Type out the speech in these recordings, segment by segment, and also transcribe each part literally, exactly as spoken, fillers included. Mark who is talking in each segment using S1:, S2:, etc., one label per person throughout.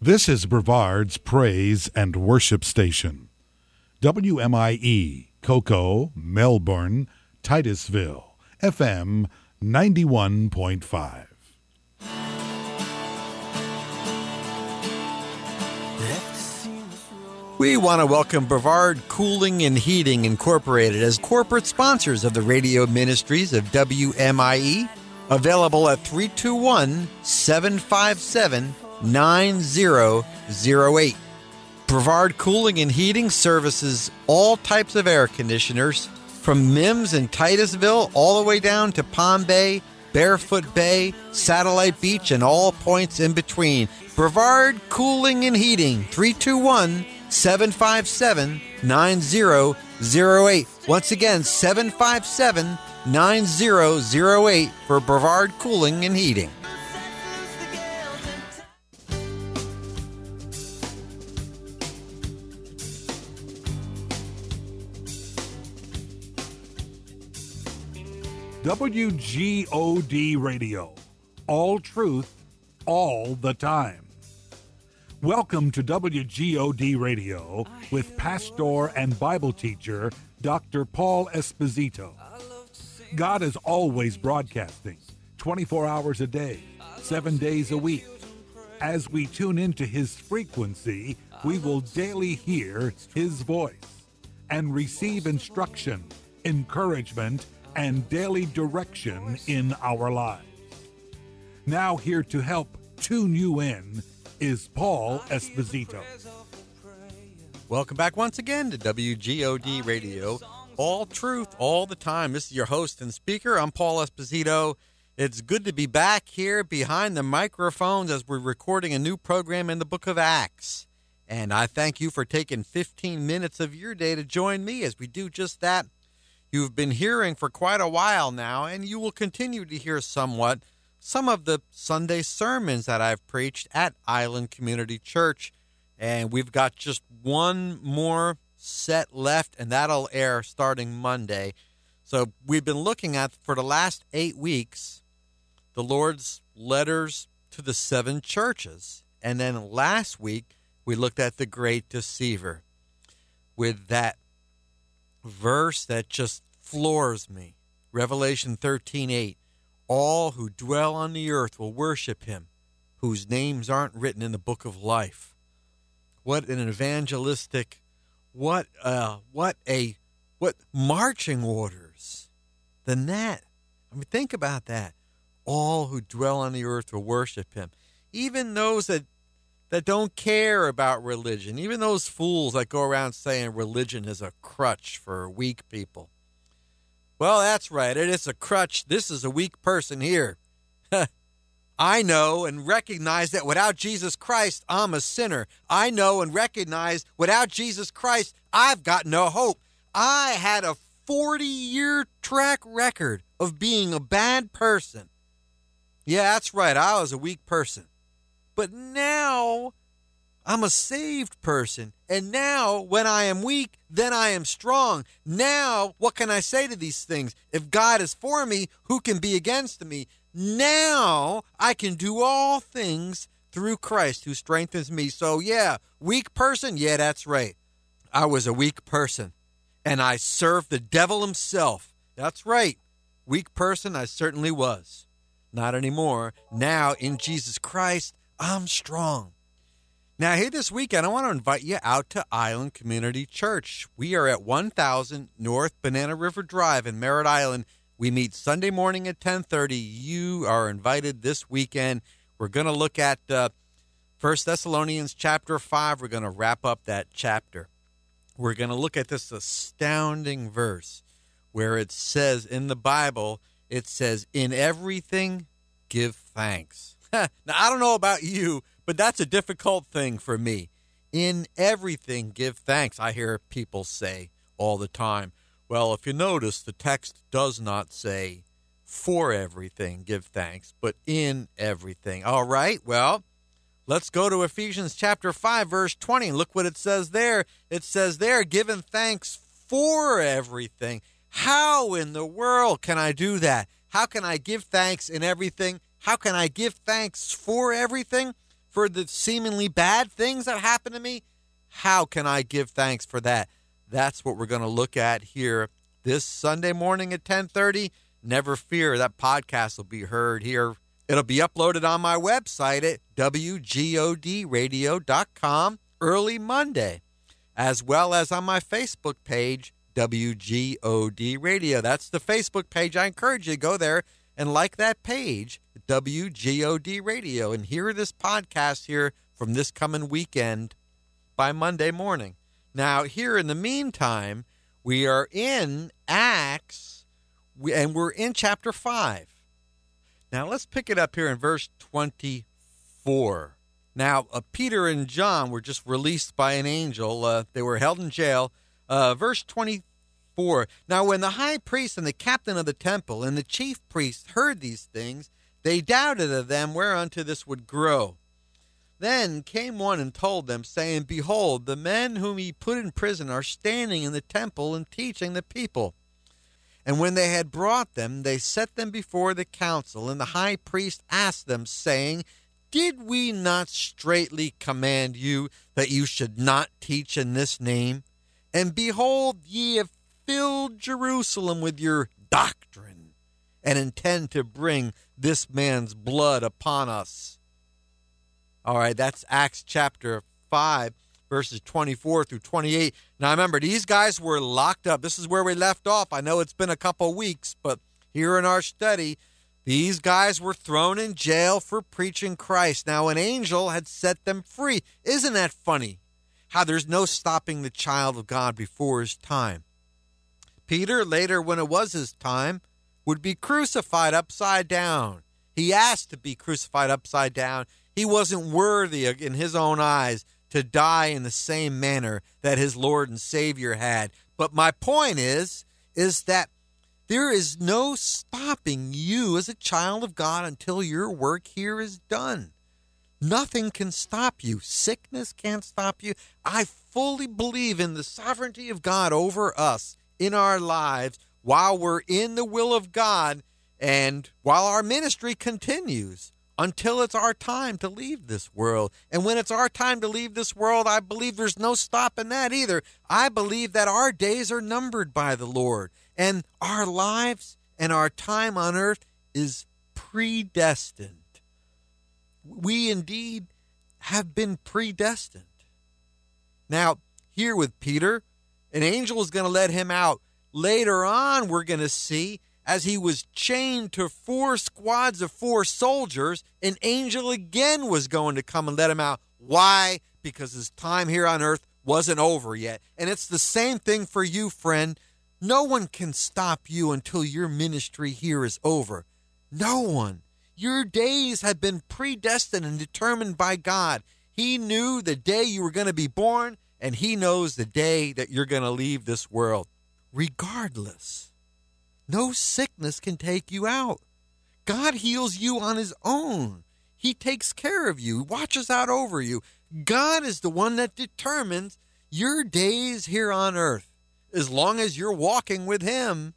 S1: This is Brevard's Praise and Worship Station. W M I E, Cocoa, Melbourne, Titusville, F M ninety-one point five.
S2: We want to welcome Brevard Cooling and Heating Incorporated as corporate sponsors of the radio ministries of W M I E, available at three two one, seven five seven, nine zero zero eight. Brevard Cooling and Heating services all types of air conditioners, from Mims and Titusville all the way down to Palm Bay, Barefoot Bay, Satellite Beach, and all points in between. Brevard Cooling and Heating, three two one, seven five seven, nine zero zero eight. Once again, seven five seven, nine zero zero eight for Brevard Cooling and Heating.
S1: W G O D Radio. All truth, all the time. Welcome to W G O D Radio with pastor and Bible teacher Doctor Paul Esposito. God is always broadcasting, twenty-four hours a day, seven days a week. As we tune into his frequency, we will daily hear his voice and receive instruction, encouragement, and daily direction in our lives. Now here to help tune you in is Paul Esposito.
S2: Welcome back once again to W G O D Radio. All truth, all the time. This is your host and speaker. I'm Paul Esposito. It's good to be back here behind the microphones as we're recording a new program in the book of Acts. And I thank you for taking fifteen minutes of your day to join me as we do just that. You've been hearing for quite a while now, and you will continue to hear somewhat some of the Sunday sermons that I've preached at Island Community Church. And we've got just one more set left, and that'll air starting Monday. So we've been looking at, for the last eight weeks, the Lord's letters to the seven churches. And then last week, we looked at the great deceiver with that verse that just floors me. Revelation thirteen eight. All who dwell on the earth will worship him, whose names aren't written in the book of life. What an evangelistic, what uh what a what marching orders than that. I mean, think about that. All who dwell on the earth will worship him. Even those that that don't care about religion, even those fools that go around saying religion is a crutch for weak people. Well, that's right. It is a crutch. This is a weak person here. I know and recognize that without Jesus Christ, I'm a sinner. I know and recognize without Jesus Christ, I've got no hope. I had a forty-year track record of being a bad person. Yeah, that's right. I was a weak person. But now I'm a saved person. And now when I am weak, then I am strong. Now, what can I say to these things? If God is for me, who can be against me? Now I can do all things through Christ who strengthens me. So yeah, weak person. Yeah, that's right. I was a weak person and I served the devil himself. That's right. Weak person. I certainly was. Not anymore. Now in Jesus Christ, I'm strong. Now, here this weekend, I want to invite you out to Island Community Church. We are at one thousand North Banana River Drive in Merritt Island. We meet Sunday morning at ten thirty. You are invited this weekend. We're going to look at uh, First Thessalonians chapter five. We're going to wrap up that chapter. We're going to look at this astounding verse where it says in the Bible, it says, in everything, give thanks. Now, I don't know about you, but that's a difficult thing for me. In everything, give thanks. I hear people say all the time. Well, if you notice, the text does not say for everything, give thanks, but in everything. All right, well, let's go to Ephesians chapter five, verse twenty. Look what it says there. It says there, giving thanks for everything. How in the world can I do that? How can I give thanks in everything? How can I give thanks for everything? for the seemingly bad things that happen to me? How can I give thanks for that? That's what we're going to look at here this Sunday morning at ten thirty. Never fear, that podcast will be heard here. It'll be uploaded on my website at W G O D radio dot com early Monday, as well as on my Facebook page, W G O D Radio. That's the Facebook page. I encourage you to go there and like that page, W G O D Radio, and hear this podcast here from this coming weekend by Monday morning. Now, here in the meantime, we are in Acts, and we're in chapter five. Now, let's pick it up here in verse twenty-four. Now, uh, Peter and John were just released by an angel. Uh, they were held in jail. Uh, verse twenty-four. Now, when the high priest and the captain of the temple and the chief priests heard these things, they doubted of them whereunto this would grow. Then came one and told them, saying, Behold, the men whom ye put in prison are standing in the temple and teaching the people. And when they had brought them, they set them before the council, and the high priest asked them, saying, Did we not straitly command you that you should not teach in this name? And behold, ye have filled Jerusalem with your doctrine, and intend to bring this man's blood upon us. All right, that's Acts chapter five, verses twenty-four through twenty-eight. Now, remember, these guys were locked up. This is where we left off. I know it's been a couple weeks, but here in our study, these guys were thrown in jail for preaching Christ. Now, an angel had set them free. Isn't that funny? How there's no stopping the child of God before his time. Peter, later when it was his time, would be crucified upside down. He asked to be crucified upside down. He wasn't worthy in his own eyes to die in the same manner that his Lord and Savior had. But my point is, is that there is no stopping you as a child of God until your work here is done. Nothing can stop you. Sickness can't stop you. I fully believe in the sovereignty of God over us in our lives while we're in the will of God and while our ministry continues until it's our time to leave this world. And when it's our time to leave this world, I believe there's no stopping that either. I believe that our days are numbered by the Lord, and our lives and our time on earth is predestined. We indeed have been predestined. Now, here with Peter, an angel is going to let him out. Later on, we're going to see, as he was chained to four squads of four soldiers, an angel again was going to come and let him out. Why? Because his time here on earth wasn't over yet. And it's the same thing for you, friend. No one can stop you until your ministry here is over. No one. Your days have been predestined and determined by God. He knew the day you were going to be born, and he knows the day that you're going to leave this world. Regardless, no sickness can take you out. God heals you on his own. He takes care of you, watches out over you. God is the one that determines your days here on earth, as long as you're walking with him.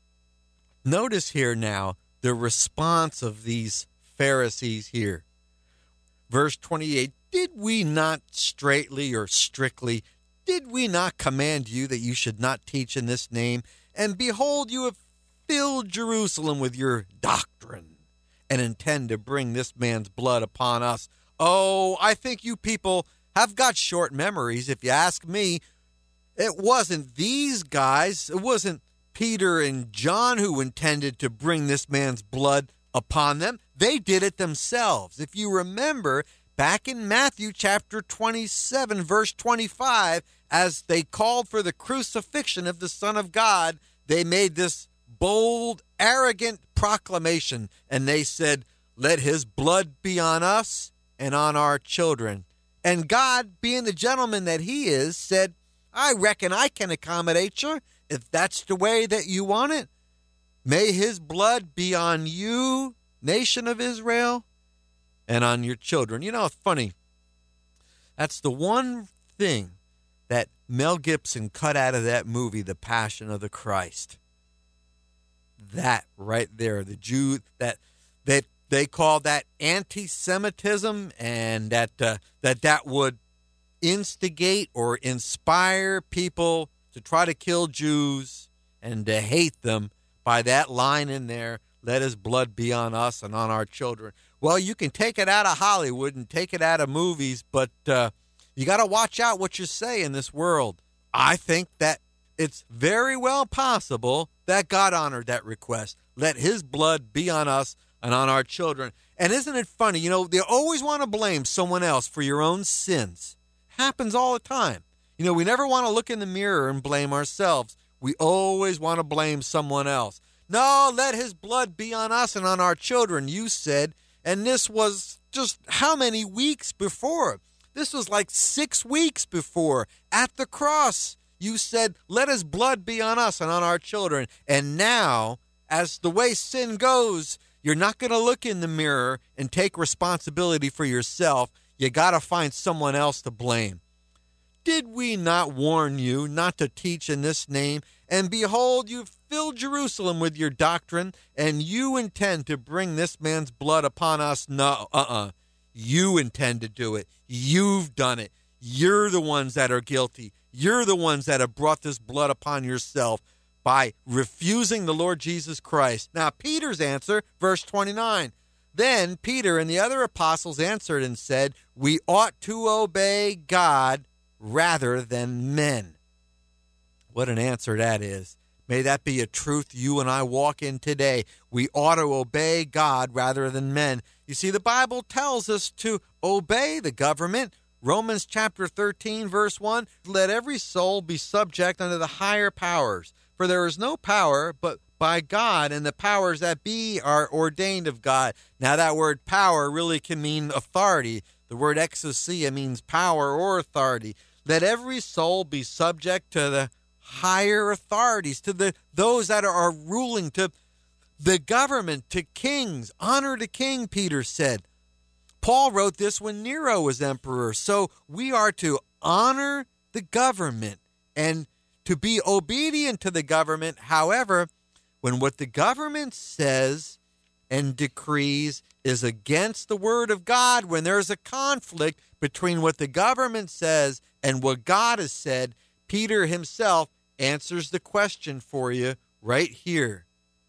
S2: Notice here now the response of these Pharisees here. Verse twenty-eight, did we not straitly or strictly, did we not command you that you should not teach in this name? And behold, you have filled Jerusalem with your doctrine and intend to bring this man's blood upon us. Oh, I think you people have got short memories. If you ask me, it wasn't these guys. It wasn't Peter and John who intended to bring this man's blood upon them. They did it themselves. If you remember, back in Matthew chapter twenty-seven, verse twenty-five, as they called for the crucifixion of the Son of God, they made this bold, arrogant proclamation, and they said, let his blood be on us and on our children. And God, being the gentleman that he is, said, I reckon I can accommodate you if that's the way that you want it. May his blood be on you, nation of Israel, and on your children. You know, it's funny. That's the one thing that Mel Gibson cut out of that movie, The Passion of the Christ. That right there, the Jew, that that they call that anti-Semitism, and that uh, that that would instigate or inspire people to try to kill Jews and to hate them by that line in there, let his blood be on us and on our children. Well, you can take it out of Hollywood and take it out of movies, but uh, you got to watch out what you say in this world. I think that it's very well possible that God honored that request. Let his blood be on us and on our children. And isn't it funny? You know, they always want to blame someone else for your own sins. Happens all the time. You know, we never want to look in the mirror and blame ourselves. We always want to blame someone else. No, let his blood be on us and on our children, you said. And this was just how many weeks before? This was like six weeks before. At the cross, you said, let his blood be on us and on our children. And now, as the way sin goes, you're not going to look in the mirror and take responsibility for yourself. You got to find someone else to blame. Did we not warn you not to teach in this name? And behold, you've filled Jerusalem with your doctrine, and you intend to bring this man's blood upon us? No, uh-uh. You intend to do it. You've done it. You're the ones that are guilty. You're the ones that have brought this blood upon yourself by refusing the Lord Jesus Christ. Now, Peter's answer, verse twenty-nine. Then Peter and the other apostles answered and said, we ought to obey God rather than men. What an answer that is. May that be a truth you and I walk in today. We ought to obey God rather than men. You see, the Bible tells us to obey the government. Romans chapter thirteen, verse one, let every soul be subject unto the higher powers. For there is no power but by God, and the powers that be are ordained of God. Now that word power really can mean authority. The word exousia means power or authority. Let every soul be subject to the higher authorities, to the those that are ruling, to the government, to kings. Honor the king, Peter said. Paul wrote this when Nero was emperor. So we are to honor the government and to be obedient to the government. However, when what the government says and decrees is against the word of God, when there's a conflict between what the government says and what God has said, Peter himself answers the question for you right here.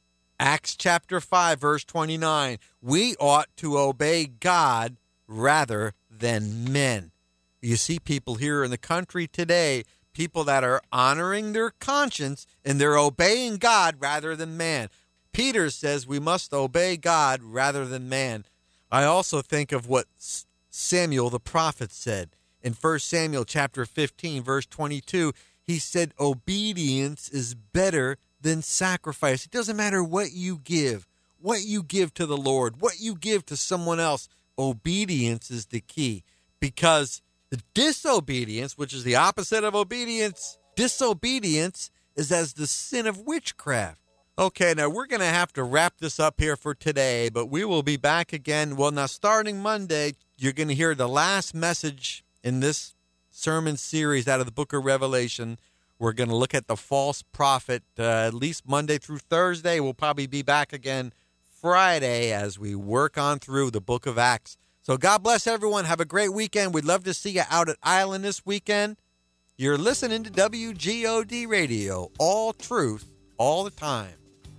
S2: Acts chapter five, verse twenty-nine. We ought to obey God rather than men. You see people here in the country today, people that are honoring their conscience and they're obeying God rather than man. Peter says we must obey God rather than man. I also think of what Samuel the prophet said in First Samuel chapter fifteen, verse twenty-two. He said obedience is better than sacrifice. It doesn't matter what you give, what you give to the Lord, what you give to someone else. Obedience is the key, because the disobedience, which is the opposite of obedience, disobedience is as the sin of witchcraft. Okay, now we're going to have to wrap this up here for today, but we will be back again. Well, now starting Monday, you're going to hear the last message in this sermon series out of the book of Revelation. We're going to look at the false prophet uh, at least Monday through Thursday. We'll probably be back again Friday as we work on through the book of Acts. So God bless everyone. Have a great weekend. We'd love to see you out at Island this weekend. You're listening to W G O D Radio, all truth, all the time.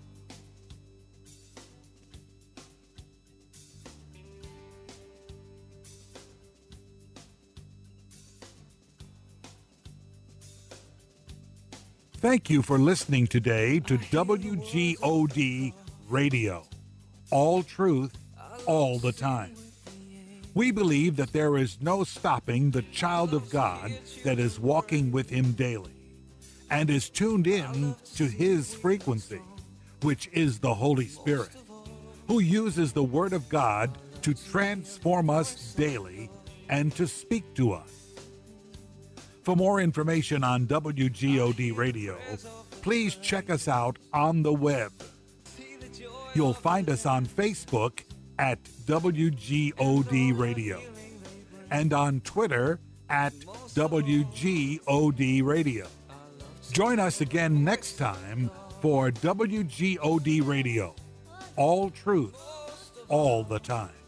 S1: Thank you for listening today to W G O D Radio. All truth, all the time. We believe that there is no stopping the child of God that is walking with him daily and is tuned in to his frequency, which is the Holy Spirit, who uses the Word of God to transform us daily and to speak to us. For more information on W G O D Radio, please check us out on the web. You'll find us on Facebook at W G O D Radio and on Twitter at W G O D Radio. Join us again next time for W G O D Radio. All truth, all the time.